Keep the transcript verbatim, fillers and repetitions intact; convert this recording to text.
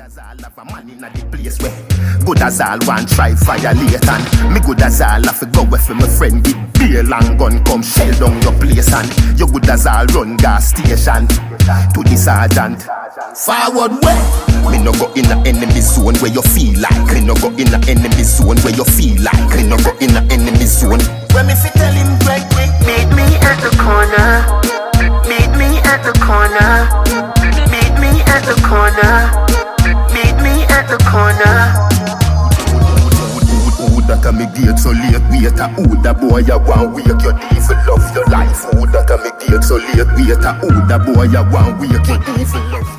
as all have a man in the place where good as all one try violate and me good as all have to go with my friend with bail and gun come shell down your place and you good as all run gas station to the sergeant. Forward way. Me no go in the enemy zone where you feel like. Me no go in the enemy zone where you feel like. Me no go in the enemy zone. When me fi tell him quick quick, meet me at the corner. Meet me at the corner. Meet me at the corner. Meet me at the corner. Who that a me gate so late waiter? Who that boy you want wake your devil love your life? Who that a me gate so late waiter? Who that boy you want wake your devil love?